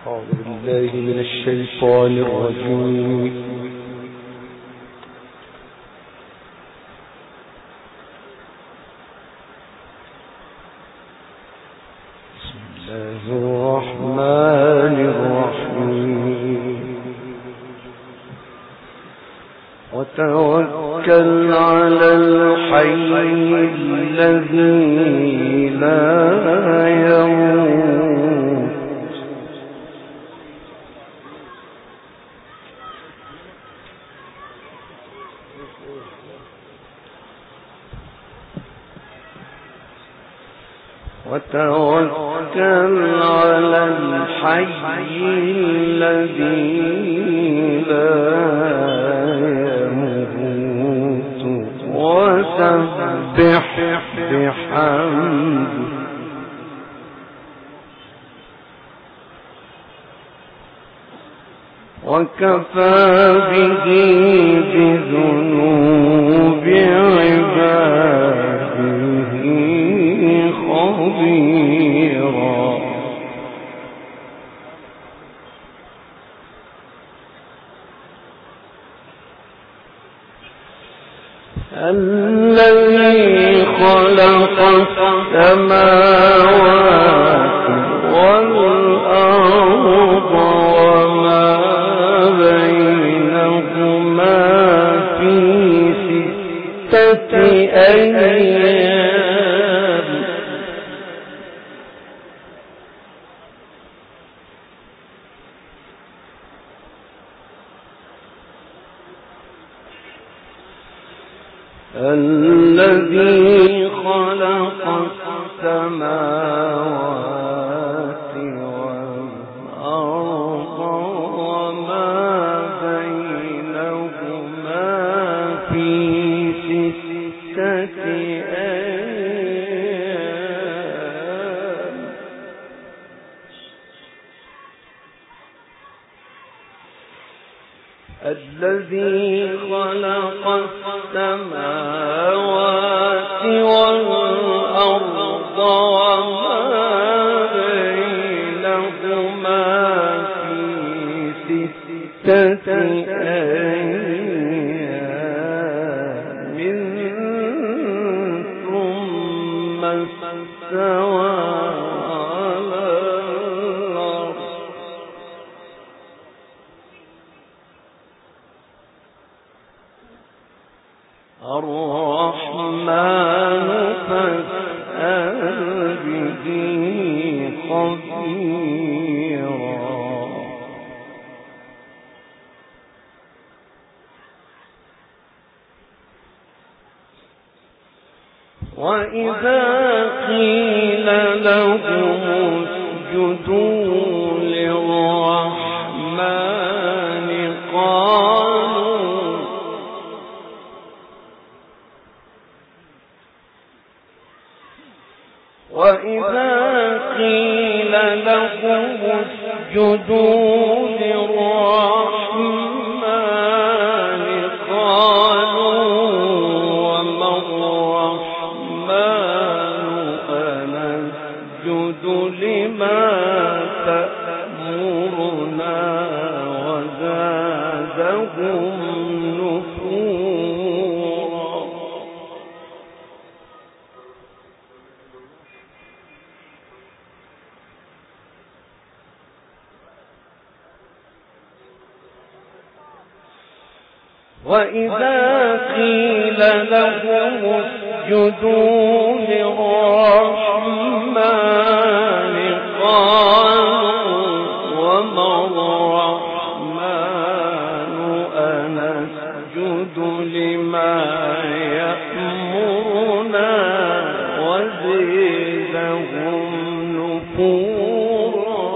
أعوذ بالله من الشيطان الرجيم. بسم الله الرحمن الرحيم. وتوكل على الحي الذي لا يموت وتوكل على الحي الذي لا يموت وسبح بحمده وكفى به بذنوب عباده خبيرا. الذي خلق السماوات والأرض وما بينهما في 6 أيام الذي خلق السماوات والأرض وما بينهما في 6 أيام الذي خلق السماوات والأرض وما بينهما في 6 أيام ثم استوى على العرش. الرحمن فاسأل به خبيرا. وإذا قيل لهم اسجدوا للرحمن قالوا وما الرحمن أنسجد لما تأمرنا وزادهم نفورا. وإذا قيل لهم اسجدوا للرحمن قالوا وما الرحمن أنسجد لما يأمرنا وزادهم نفورا.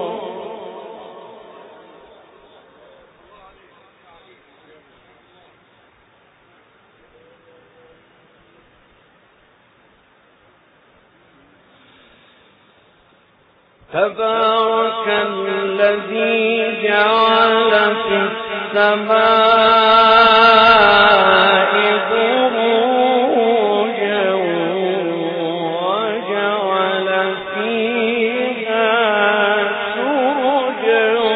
تبارك الذي جعل في السماء بروجا وجعل فيها سرجا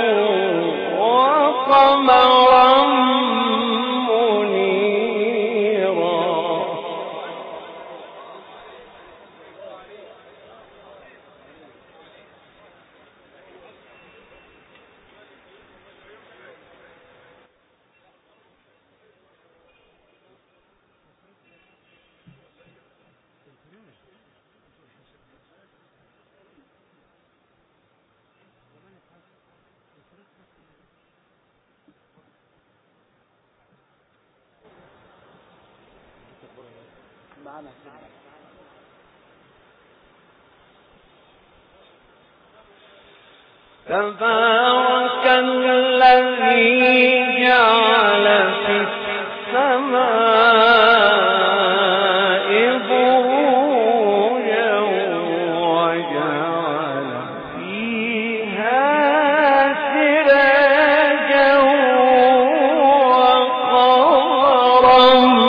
تبارك الذي جعل في السماء بروجا وجعل فيها سراجا وقمرا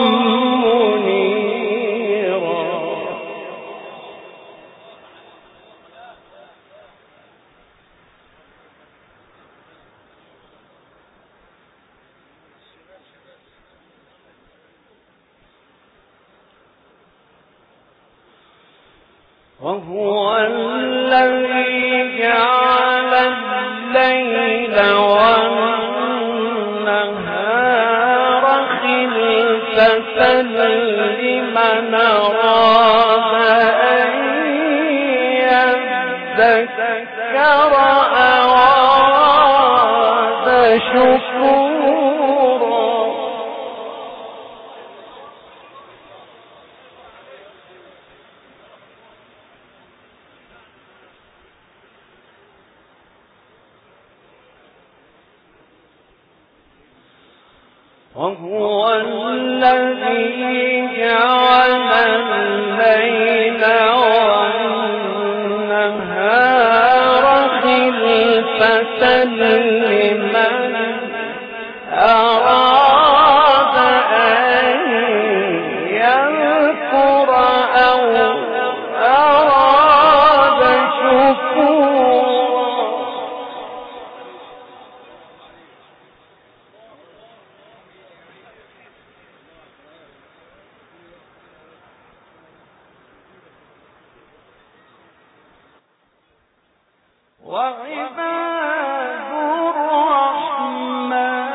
منيرا. وهو الذي جعل الليل والنهار خلفة لمن أراد أن يذكر أو أراد شكورا. وهو الذي جعل الليل والنهار خلفة لمن أراد أن يذكر أو أراد شكورا. وعباد الرحمن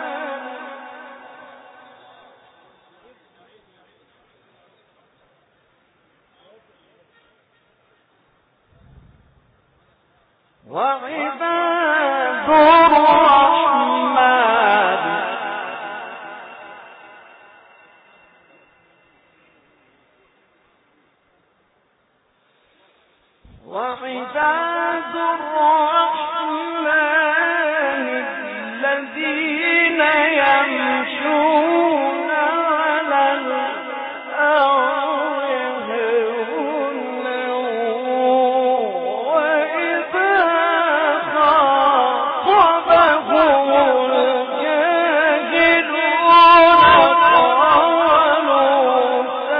الذين يمشون على الأرض هونا وإذا خاطبهم الجاهلون قالوا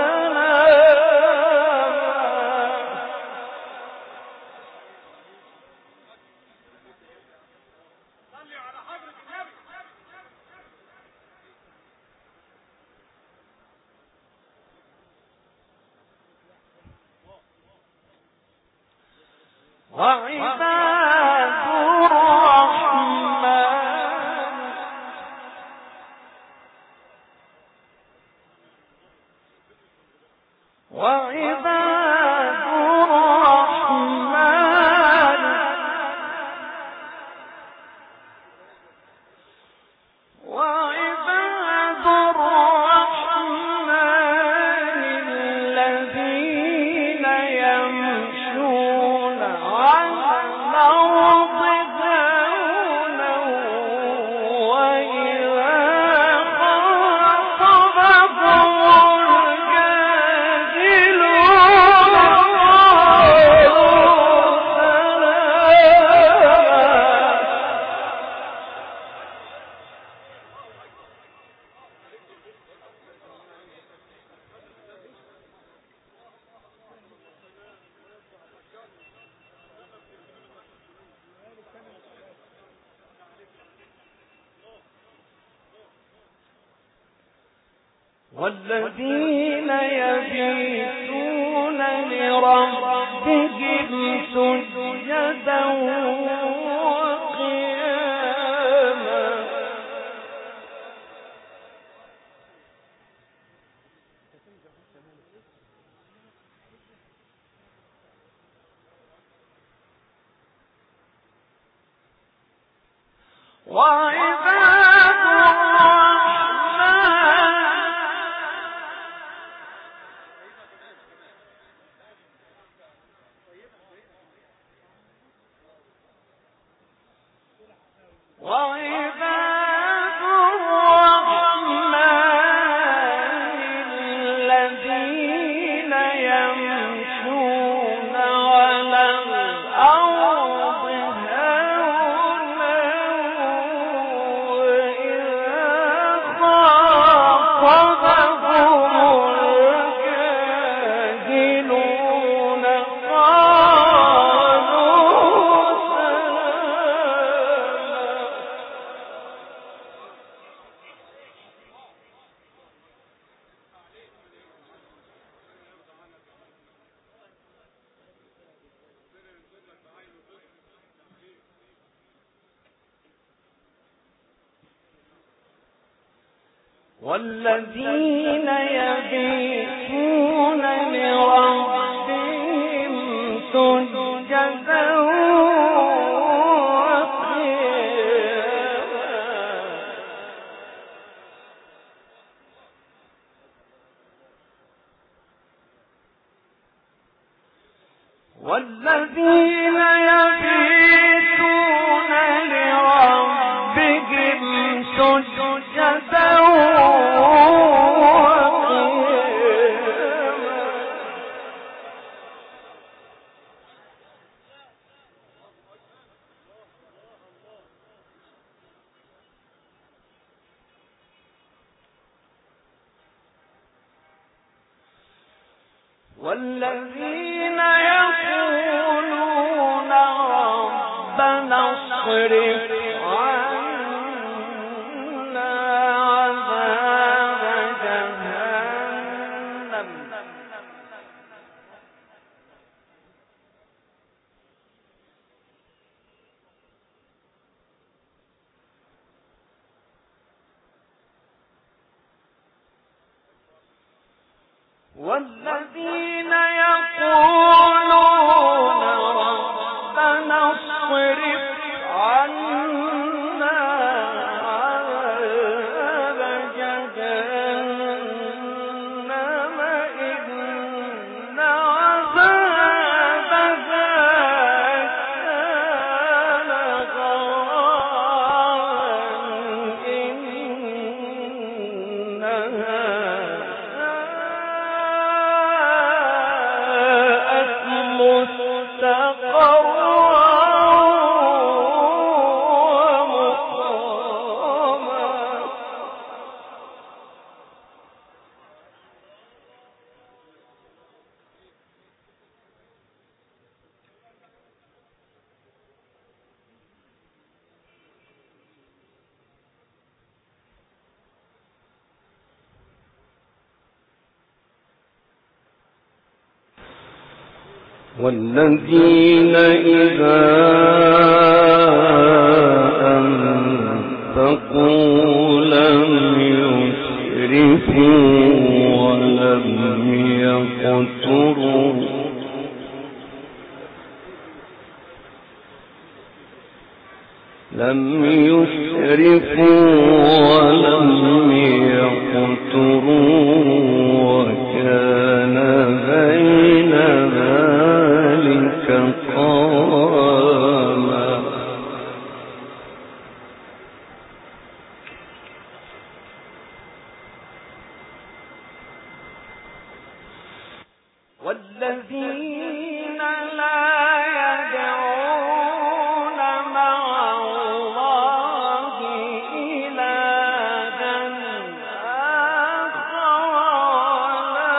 وعباد الرحمن وعباد الرحمن وعباد الرحمن الذين يمشون على الأرض هونا وإذا خاطبهم الجاهلون قالوا والذين يبيتون لربهم سجدا وقياما وعباد الرحمن والذين يبيتون لربهم سجدا والذين يبيتون لربهم سجدا والذين يقولون ربنا اصرف عنا عذاب جهنم والذين يقولون ربنا اصرف عنا عذاب جهنم إن عذابها كان غراما إنها والذين إذا أنفقوا لم يسرفوا ولم يقتروا وكان بين ذلك قواما. والذين لا يدعون مع الله إلها آخر ولا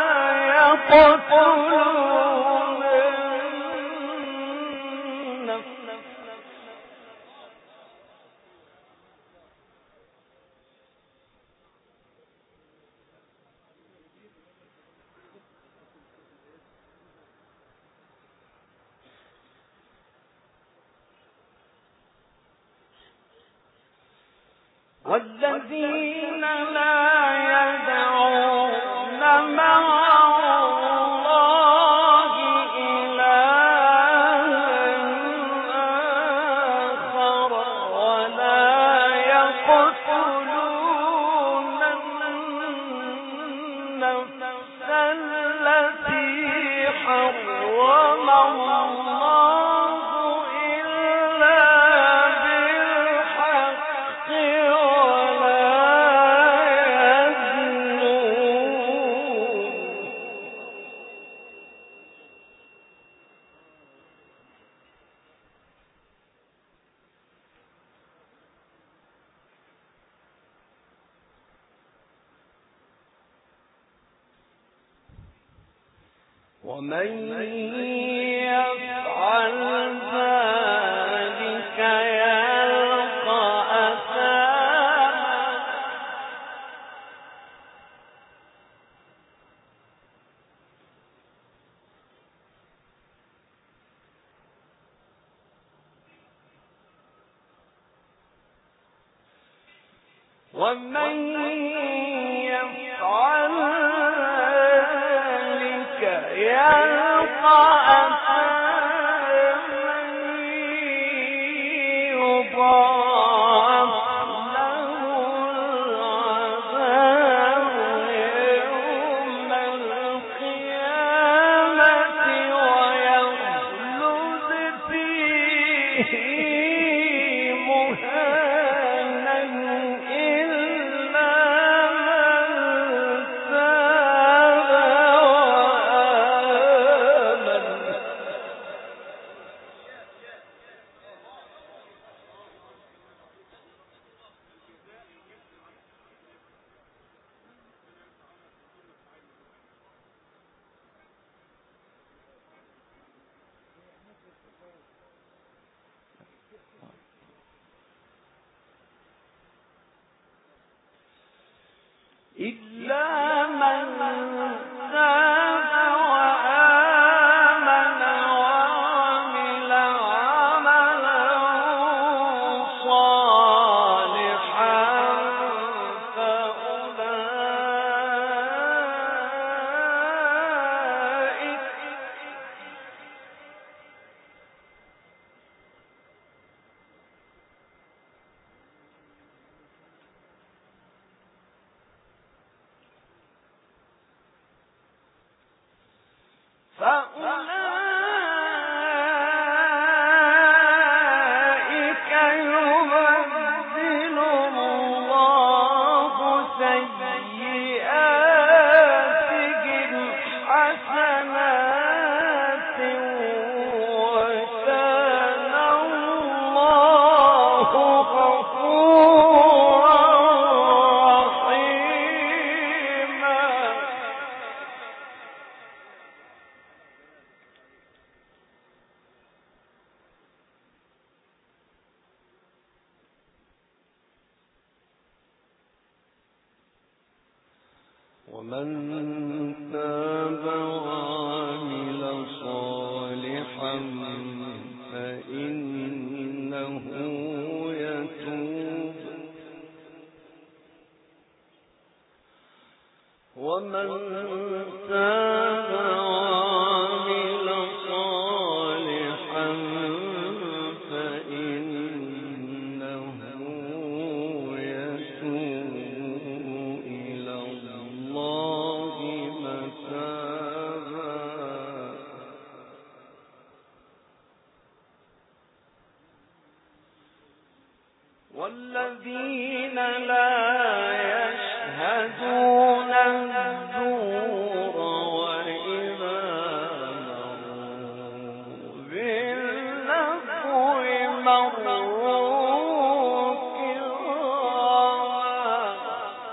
يقتلون النفس والذين لا يدعون مع الله إلها آخر ولا يقتلون النفس التي حرم الله إلا بالحق ومن يفعل ذلك يلقى أثاما ومن يفعل ذلك يلقى أثاما يضاعف له العذاب يوم القيامة ويخلد فيه مهانا إلا من تاب وآمن إلا من تاب وآمن وعمل عملا صالحا فأولئك يبدل الله سيئاتهم حسنات وكان الله غفورا رحيما ومن تاب وعمل صالحا فإنه يتوب ومن تاب وعمل صالحا فإنه يتوب إلى الله متابا والذين لا يشهدون الزور وإذا مروا باللغو مروا كراما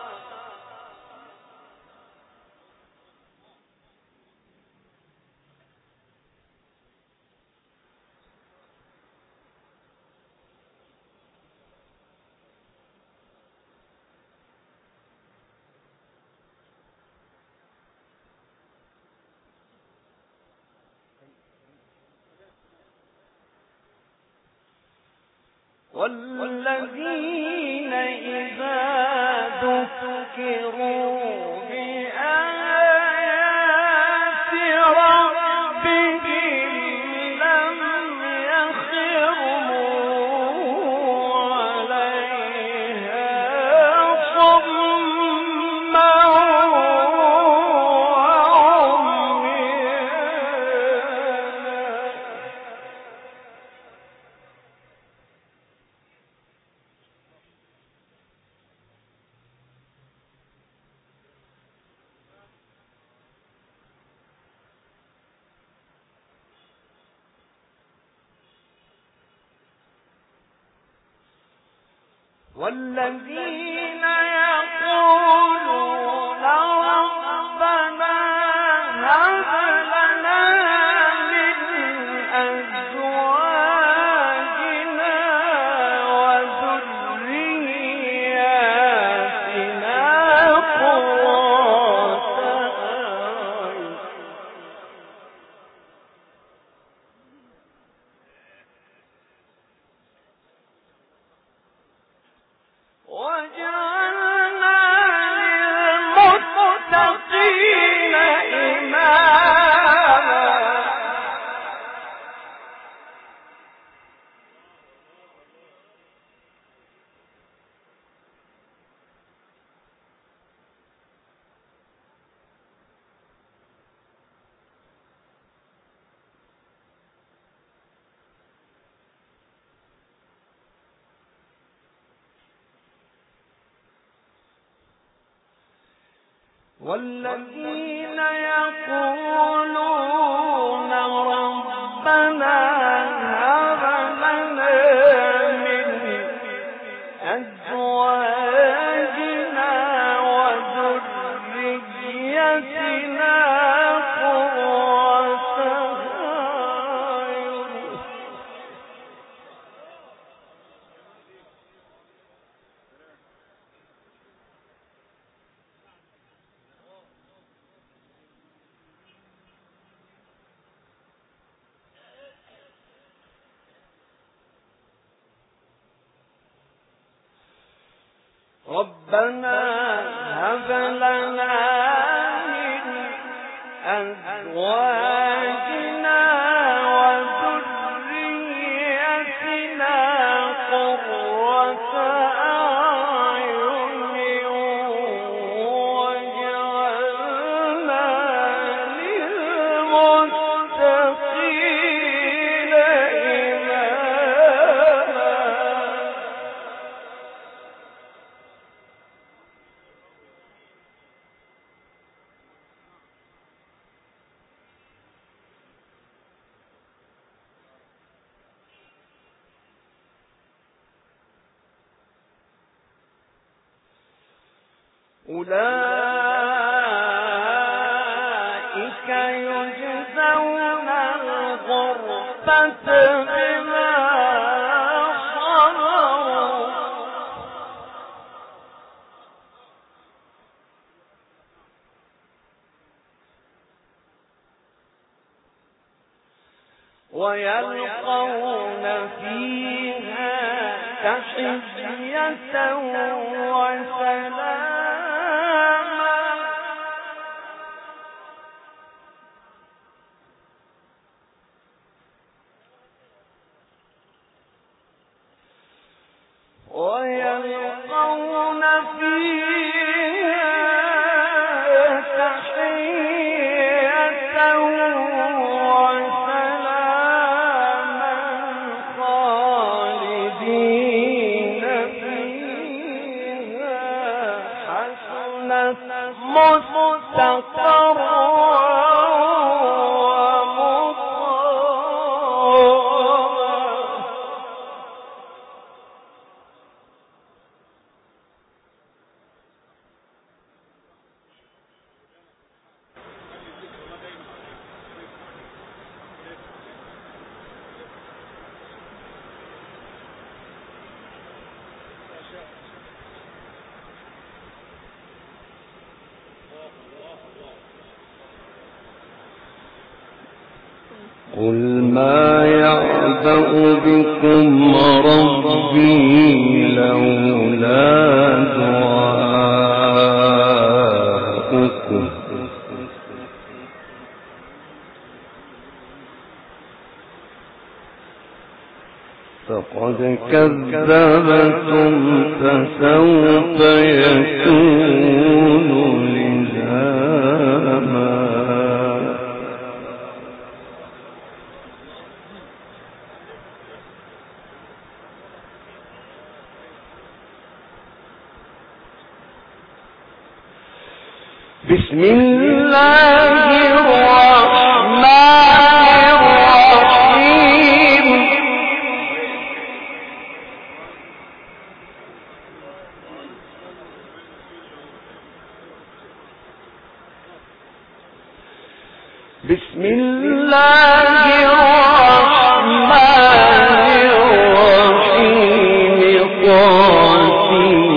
والذين إذا ذكروا بآيات ربهم لم يخروا عليها صما وعميانا والذين يقولون ربنا هب لنا والذين يقولون ربنا هب لنا من أزواجنا وذريتنا قرة أعين ربنا هب لنا من أزواجنا وذريتنا قرة أعين واجعلنا للمتقين أولئك يجزون الغرفة بما صبروا ويلقون فيها تحية وسلاما ويلقون فيها تحية وسلاما خالدين فيها حسنت مستقرا قل ما يعبأ بكم ربي لولا دعاؤكم فقد كذبتم فسوف يكون لزاما بسم الله الرحمن الرحيم بسم الله الرحمن الرحيم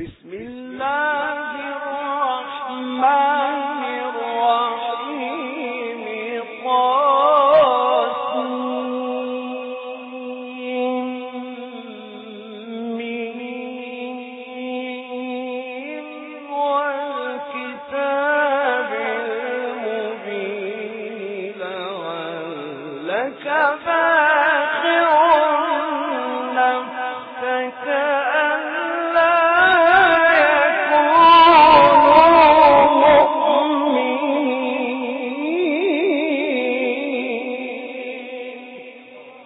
بسم الله الرحمن الرحيم والكتاب المبين لعلك باخع نفسك ألا يكونوا مؤمنين.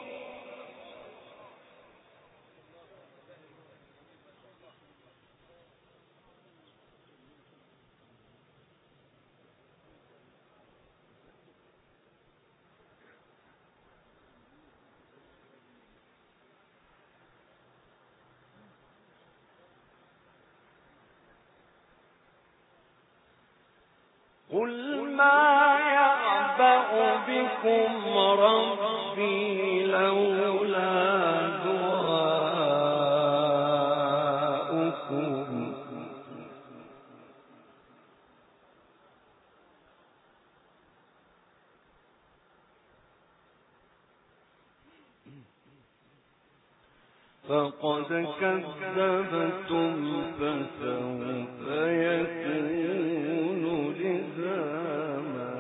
قل ما يعبأ بكم ربي لولا دعاؤكم فقد كذبتم فسوف يكون لزاما.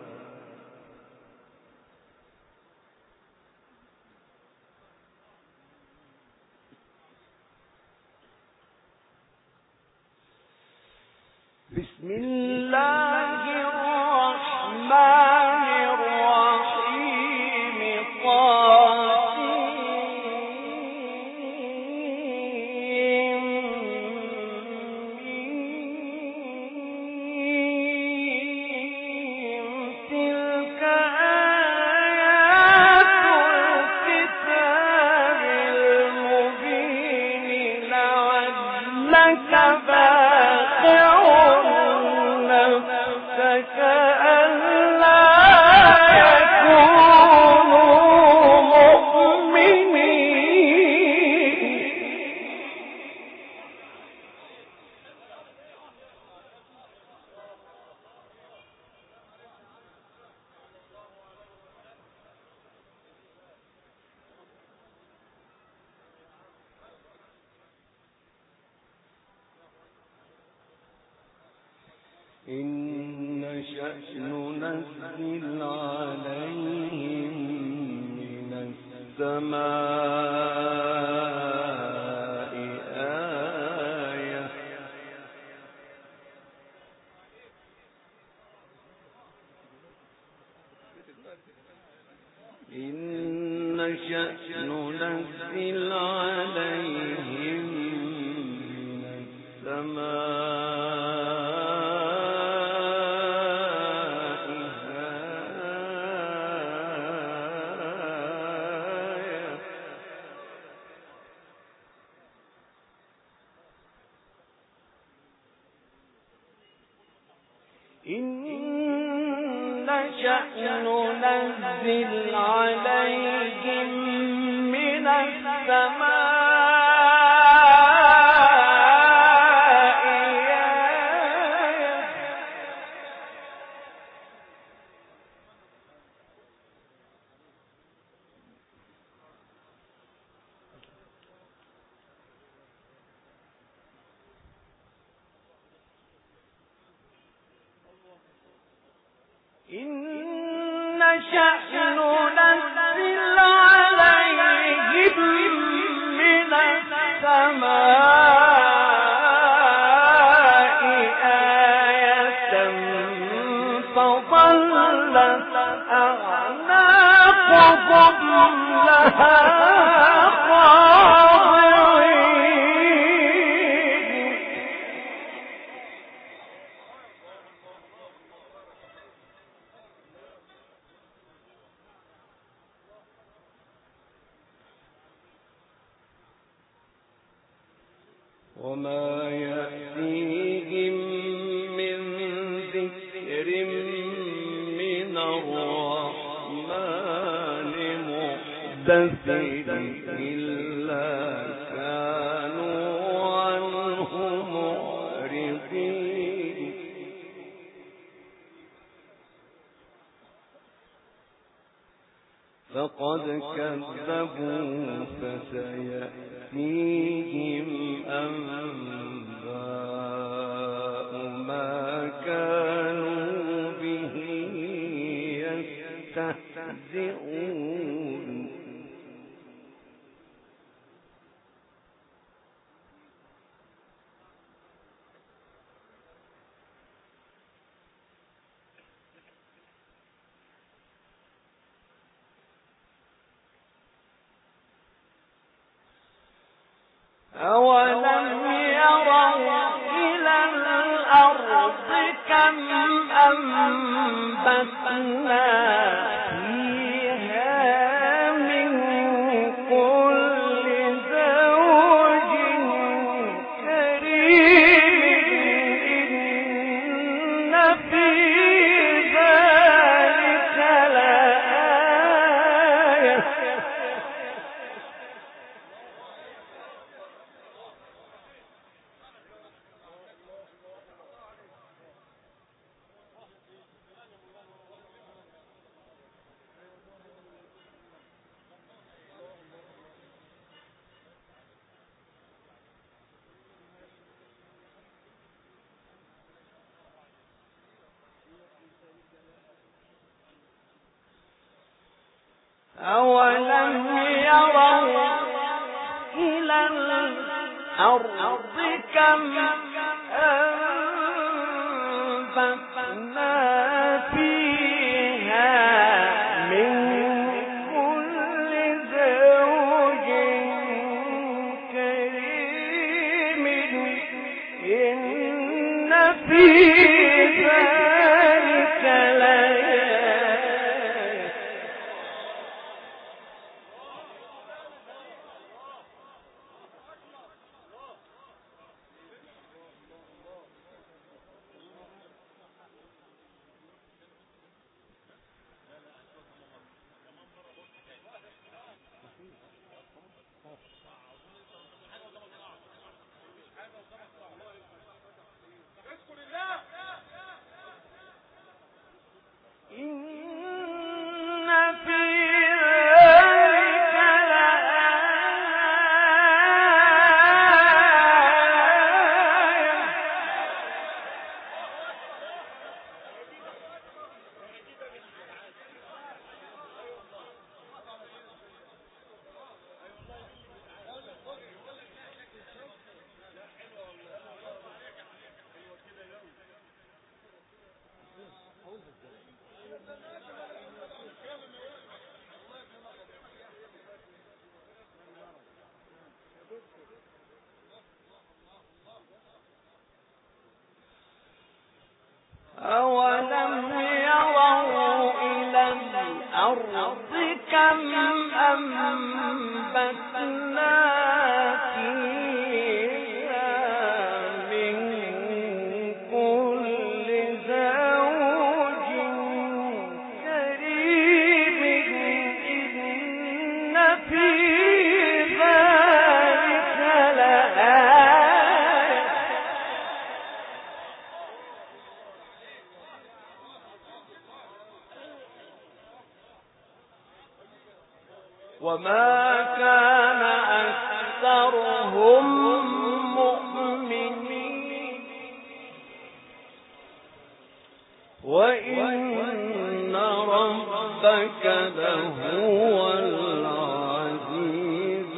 بسم الله الرحمن الرحيم تلك آيات الكتاب المبين لعلك باخع نفسك ألا يكونوا مؤمنين. إن نشأ ننزل عليهم من السماء آية إن نشأ ننزل عليهم من السماء إن نشأ ننزل عليهم من السماء آية إن نشأ ننزل عليهم من السماء آية فظلت أعناقهم لها خاضعين. وما يأتيهم من ذكر من الرحمن محدث إلا كانوا عنه فقد كذبوا فسيأتيهم أنباء ما كانوا به يستهزئون أولم يروا إلى الأرض كم أنبتنا فيها من كل زوج كريم إن في ذلك لآية أولم يروا إلى الأرض كم أنبتنا فيها من كل زوج كريم إن في ذلك أولم يروا إلى الأرض كم أنبتنا فيها من كل زوج كريم إن في ذلك لآية وما كان أكثرهم مؤمنين وإن ربك لهو العزيز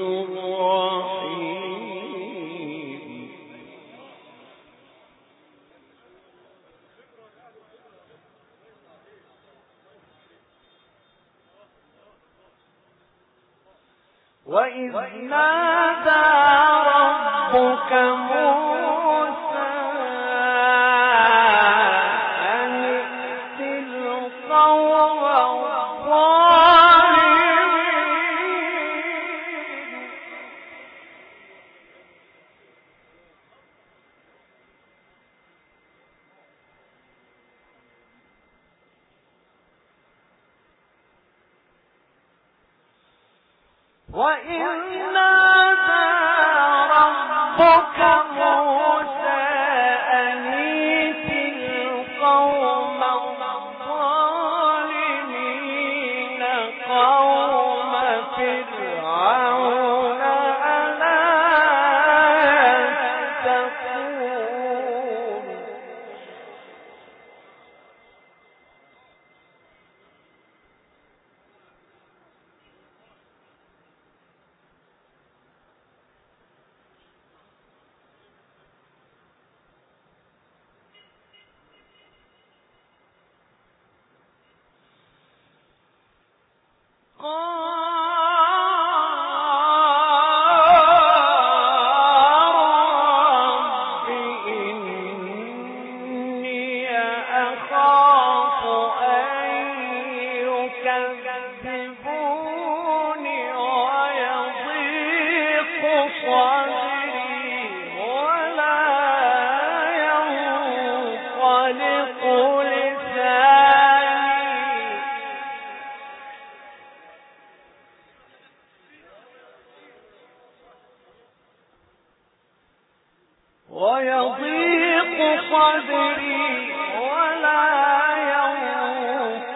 الرحيم وإذ نادى ربك موسى أن ائت القوم الظالمين وإذ نادى ربك موسى أن ائت القوم الظالمين قوم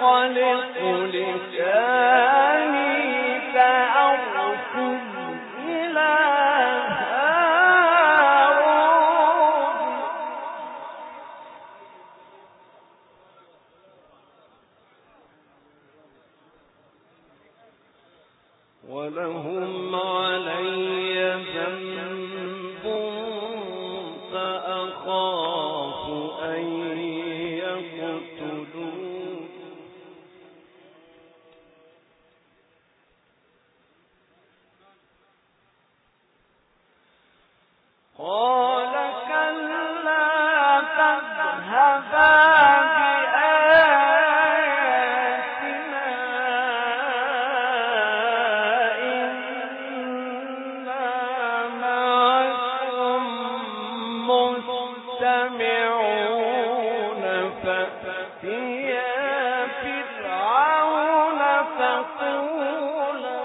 ينطلق لساني فأرسل إلى هارون ولهم علي ذنب فأخاف أن يقتلون قال كلا فاذهبا بآياتنا إنا معكم مستمعون فأتيا فرعون فقولا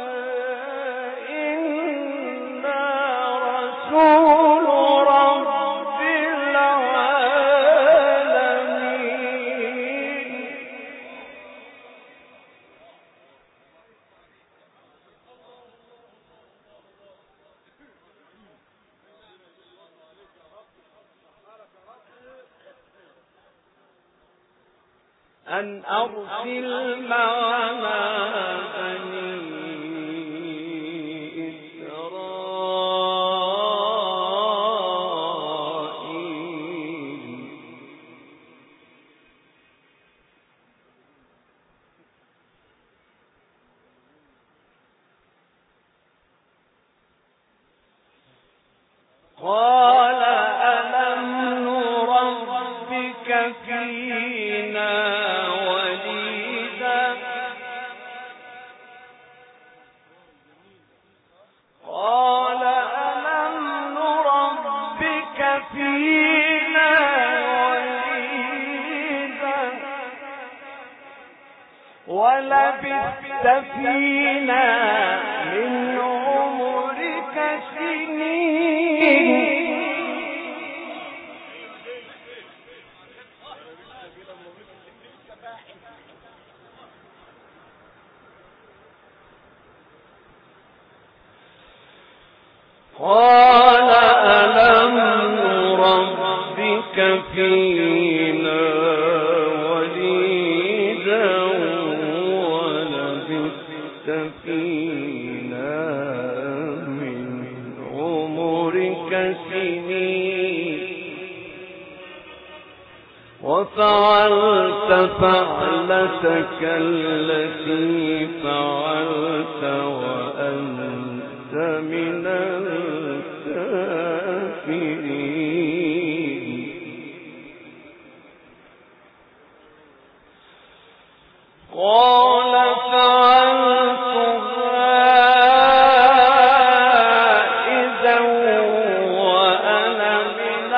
إنا رسول رب العالمين أن أرسل معنا بني إسرائيل قال ألم نربك فينا وليدا قال ألم نربك فينا وليدا ولبثت فينا من عمرك سنين قال ألم نربك فينا وليدا ولبثت فينا من عمرك سنين وفعلت فعلتك التي فعلت وأنت من الكافرين قال فعلتها إذا وأنا من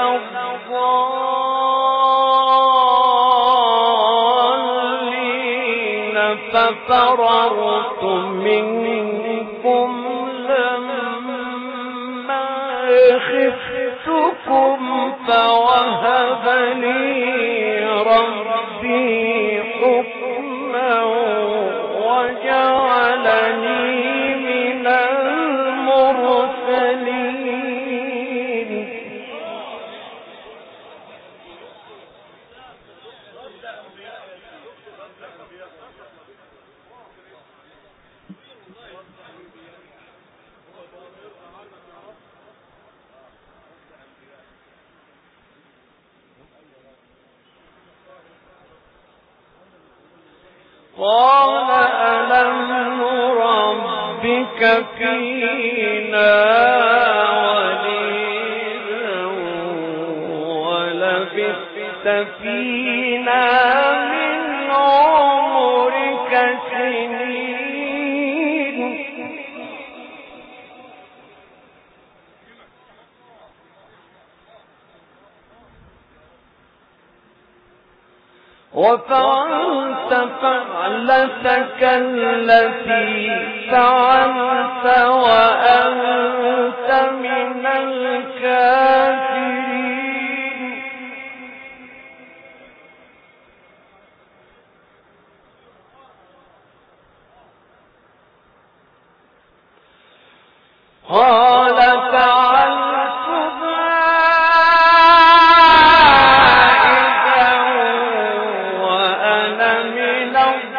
الضالين ففررت منكم لما خفتكم فوهب لي ربي حكما وجعلني من المرسلين قال ألم نربك فينا وليدا ولبثت فينا من عمرك سنين وفعلت فعلتك التي فعلت وأنت من الكافرين قال فعلتها إذا وأنا من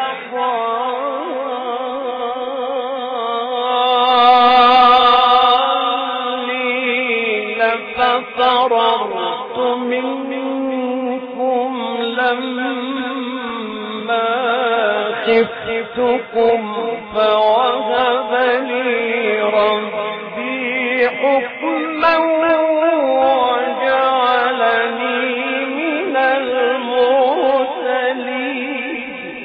الضالين ففررت منكم لما خفتكم فوهب لي ربي حكما وجعلني من المرسلين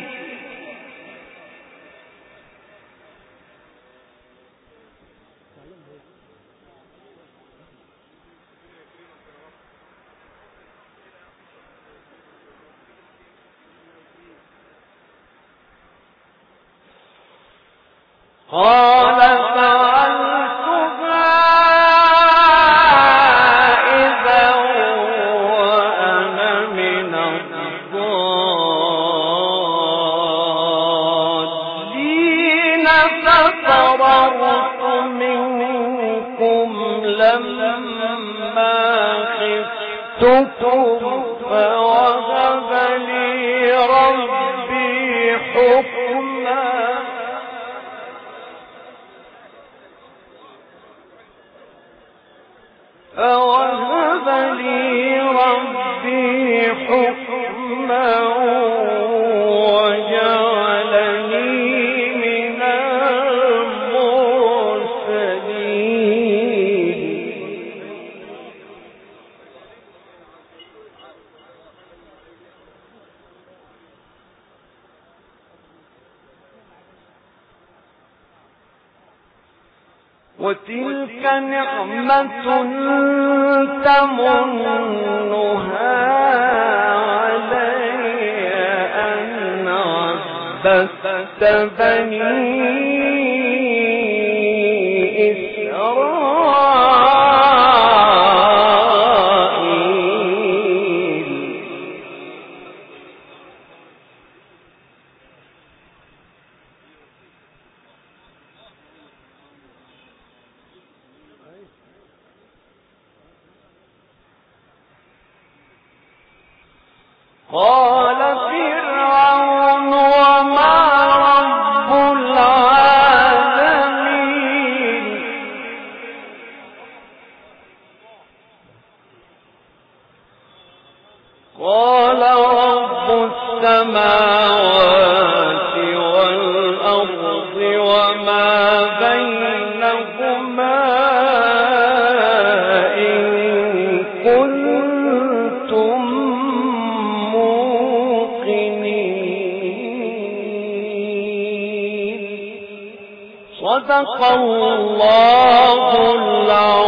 قال فعلتها إذا وأنا من الضالين ففررت منكم لما خفتكم فوهب لي ربي حكما فوهب لي ربي حكما وجعلني من المرسلين وتلك نعمة تمنها علي أن عبدت بني إسرائيل قال فرعون وما رب العالمين قال رب السماوات والأرض وما بينهما إن كنتم موقنين صدق الله العظيم.